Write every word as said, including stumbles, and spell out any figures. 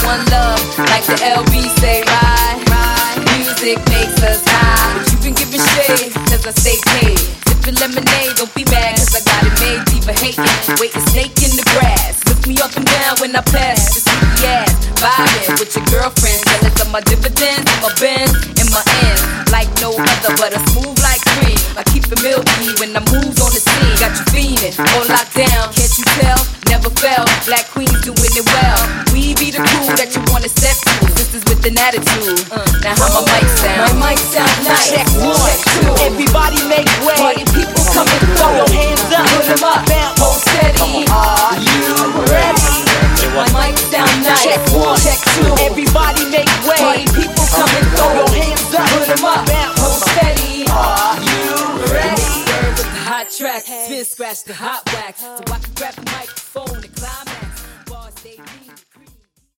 one love, like the L B say, ride, ride. Music makes us high, but you been giving shade, cause I stay paid. Sippin' lemonade, don't be mad, cause I got it made. Diva hatin', waiting snake in the grass. Lift me up and down when I pass the sneaky ass. Vibing with your girlfriend, jealous of my dividends, my bends, and my ends. Like no other, but a smooth like cream. I keep it milky when I move on the scene. Got you fiendin', on lockdown, can't you tell? Never fell, black queens doing it well. We be the crew that you wanna step to. Sisters with an attitude. Uh, now how my mic sound? My mic sound nice. Check one, Check two. Everybody make way. Party people come and Throw your hands up, put 'em up, bounce, hold steady. Are you ready? My mic sound nice. Check one, Check two. Everybody make way. Party people come and Throw your throw. hands up, Put 'em up, bounce, hold steady. Are you ready? Serve with the hot track, spin scratch the hot wax. So I can grab the microphone and climax. Bars they leave.